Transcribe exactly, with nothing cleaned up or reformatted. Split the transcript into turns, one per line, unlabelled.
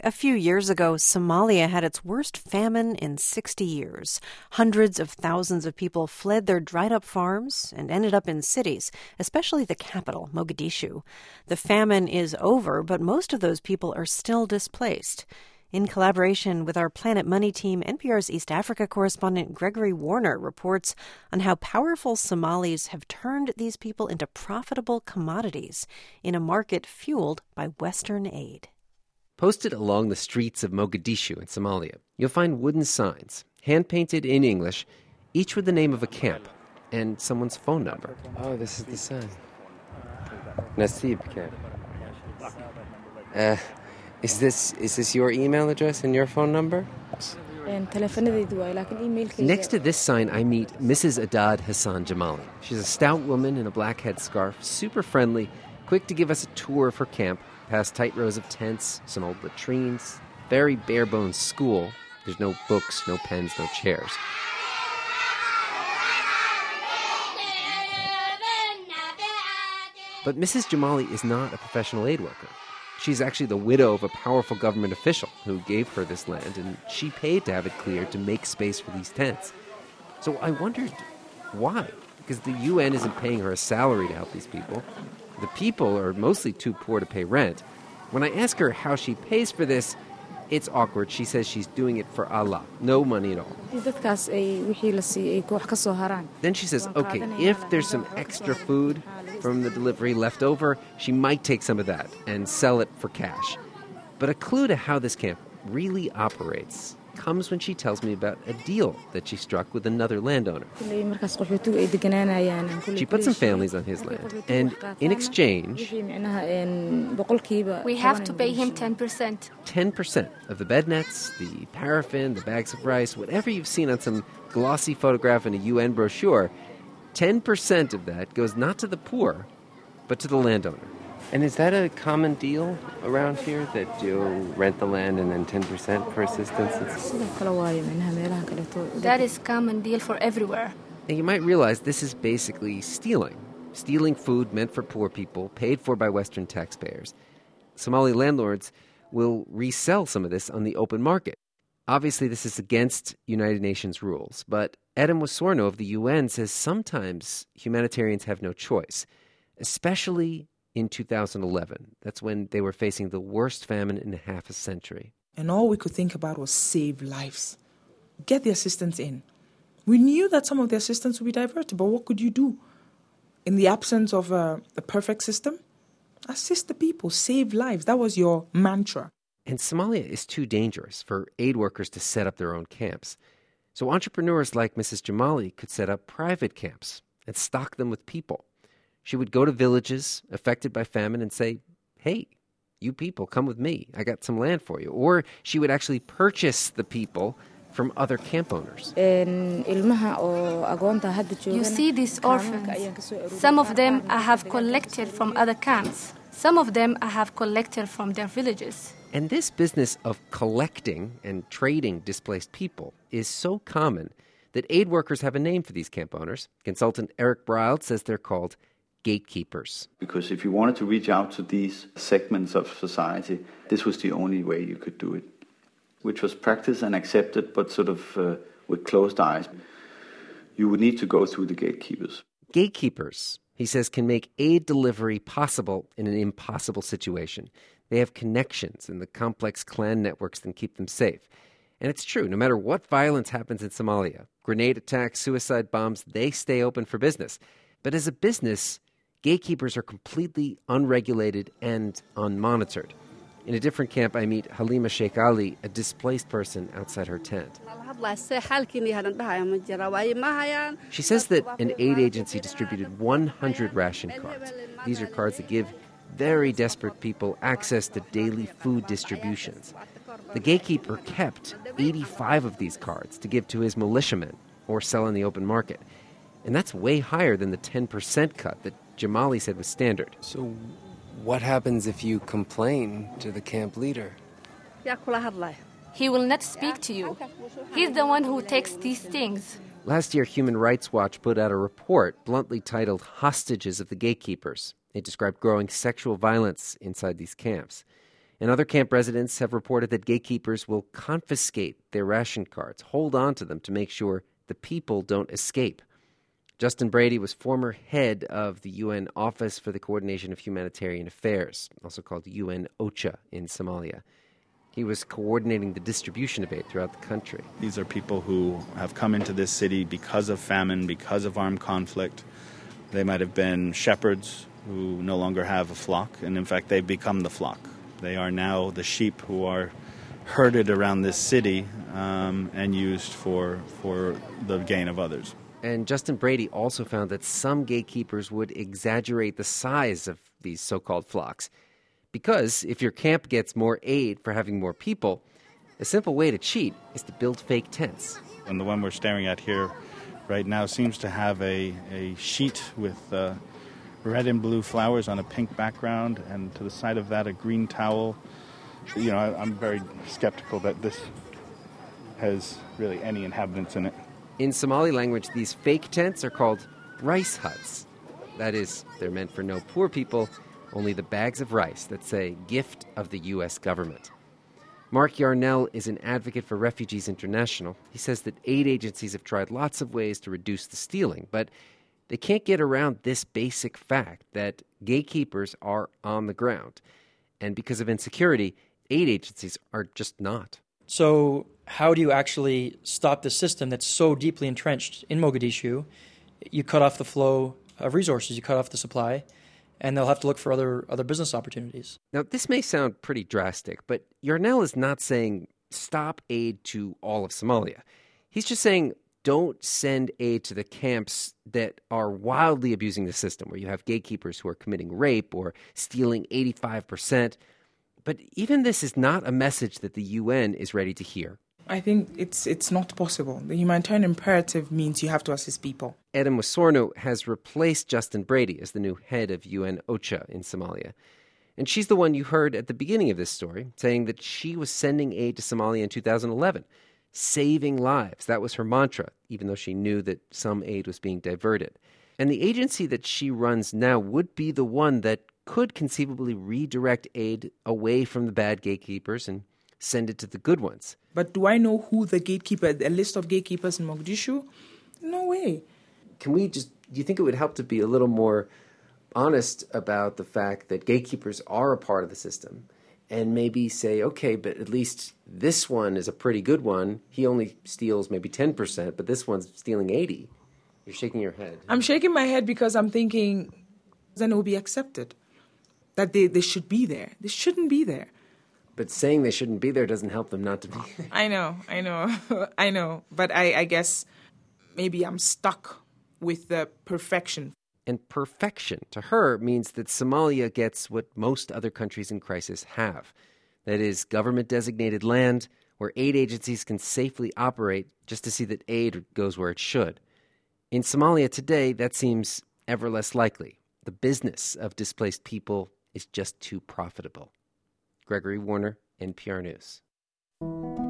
A few years ago, Somalia had its worst famine in sixty years. Hundreds of thousands of people fled their dried-up farms and ended up in cities, especially the capital, Mogadishu. The famine is over, but most of those people are still displaced. In collaboration with our Planet Money team, N P R's East Africa correspondent Gregory Warner reports on how powerful Somalis have turned these people into profitable commodities in a market fueled by Western aid.
Posted along the streets of Mogadishu in Somalia, you'll find wooden signs, hand-painted in English, each with the name of a camp and someone's phone number. Oh, this is the sign. Nasib camp. Uh, is this is this your email address and your phone number? Next to this sign, I meet Missus Adad Hassan Jamali. She's a stout woman in a black headscarf, super friendly, quick to give us a tour of her camp, past tight rows of tents, some old latrines, very bare-bones school. There's no books, no pens, no chairs. But Missus Jamali is not a professional aid worker. She's actually the widow of a powerful government official who gave her this land, and she paid to have it cleared to make space for these tents. So I wondered why, because the U N isn't paying her a salary to help these people. The people are mostly too poor to pay rent. When I ask her how she pays for this, it's awkward. She says she's doing it for Allah. No money at all. Then she says, okay, if there's some extra food from the delivery left over, she might take some of that and sell it for cash. But a clue to how this camp really operates comes when she tells me about a deal that she struck with another landowner. She put some families on his land, and in exchange,
we have to pay him ten percent.
ten percent of the bed nets, the paraffin, the bags of rice, whatever you've seen on some glossy photograph in a U N brochure, ten percent of that goes not to the poor, but to the landowner. And is that a common deal around here, that you rent the land and then ten percent for assistance?
That is common deal for everywhere.
And you might realize this is basically stealing. Stealing food meant for poor people, paid for by Western taxpayers. Somali landlords will resell some of this on the open market. Obviously, this is against United Nations rules, but Adam Wasorno of the U N says sometimes humanitarians have no choice, especially in two thousand eleven. That's when they were facing the worst famine in half a century.
And all we could think about was save lives. Get the assistance in. We knew that some of the assistance would be diverted, but what could you do? In the absence of a, a perfect system, assist the people, save lives. That was your mantra.
And Somalia is too dangerous for aid workers to set up their own camps. So entrepreneurs like Missus Jamali could set up private camps and stock them with people. She would go to villages affected by famine and say, hey, you people, come with me. I got some land for you. Or she would actually purchase the people from other camp owners.
You see these orphans. Some of them I have collected from other camps. Some of them I have collected from their villages.
And this business of collecting and trading displaced people is so common that aid workers have a name for these camp owners. Consultant Eric Brild says they're called gatekeepers.
Because if you wanted to reach out to these segments of society, this was the only way you could do it, which was practiced and accepted, but sort of uh, with closed eyes. You would need to go through the gatekeepers.
Gatekeepers, he says, can make aid delivery possible in an impossible situation. They have connections in the complex clan networks that keep them safe. And it's true, no matter what violence happens in Somalia, grenade attacks, suicide bombs, they stay open for business. But as a business, gatekeepers are completely unregulated and unmonitored. In a different camp, I meet Halima Sheikh Ali, a displaced person outside her tent. She says that an aid agency distributed one hundred ration cards. These are cards that give very desperate people access to daily food distributions. The gatekeeper kept eighty-five of these cards to give to his militiamen or sell in the open market. And that's way higher than the ten percent cut that Jamali said was standard. So what happens if you complain to the camp leader?
He will not speak to you. He's the one who takes these things.
Last year, Human Rights Watch put out a report bluntly titled Hostages of the Gatekeepers. It described growing sexual violence inside these camps. And other camp residents have reported that gatekeepers will confiscate their ration cards, hold on to them to make sure the people don't escape. Justin Brady was former head of the U N Office for the Coordination of Humanitarian Affairs, also called U N OCHA in Somalia. He was coordinating the distribution of aid throughout the country.
These are people who have come into this city because of famine, because of armed conflict. They might have been shepherds who no longer have a flock, and in fact, they've become the flock. They are now the sheep who are herded around this city um, and used for, for the gain of others.
And Justin Brady also found that some gatekeepers would exaggerate the size of these so-called flocks. Because if your camp gets more aid for having more people, a simple way to cheat is to build fake tents.
And the one we're staring at here right now seems to have a, a sheet with uh, red and blue flowers on a pink background, and to the side of that a green towel. You know, I, I'm very skeptical that this has really any inhabitants in it.
In Somali language, these fake tents are called rice huts. That is, they're meant for no poor people, only the bags of rice that say gift of the U S government. Mark Yarnell is an advocate for Refugees International. He says that aid agencies have tried lots of ways to reduce the stealing, but they can't get around this basic fact that gatekeepers are on the ground. And because of insecurity, aid agencies are just not.
So how do you actually stop the system that's so deeply entrenched in Mogadishu? You cut off the flow of resources, you cut off the supply, and they'll have to look for other other business opportunities.
Now, this may sound pretty drastic, but Yarnell is not saying stop aid to all of Somalia. He's just saying don't send aid to the camps that are wildly abusing the system, where you have gatekeepers who are committing rape or stealing eighty-five percent. But even this is not a message that the U N is ready to hear.
I think it's it's not possible. The humanitarian imperative means you have to assist people.
Edda Musorno has replaced Justin Brady as the new head of U N OCHA in Somalia. And she's the one you heard at the beginning of this story, saying that she was sending aid to Somalia in two thousand eleven, saving lives. That was her mantra, even though she knew that some aid was being diverted. And the agency that she runs now would be the one that could conceivably redirect aid away from the bad gatekeepers and send it to the good ones.
But do I know who the gatekeeper, a list of gatekeepers in Mogadishu? No way.
Can we just, do you think it would help to be a little more honest about the fact that gatekeepers are a part of the system and maybe say, okay, but at least this one is a pretty good one. He only steals maybe ten percent, but this one's stealing eighty. You're shaking your head.
I'm shaking my head because I'm thinking then it will be accepted that they, they should be there. They shouldn't be there.
But saying they shouldn't be there doesn't help them not to be there.
I know, I know, I know. But I, I guess maybe I'm stuck with the perfection.
And perfection, to her, means that Somalia gets what most other countries in crisis have. That is, government-designated land where aid agencies can safely operate just to see that aid goes where it should. In Somalia today, that seems ever less likely. The business of displaced people is just too profitable. Gregory Warner, N P R News.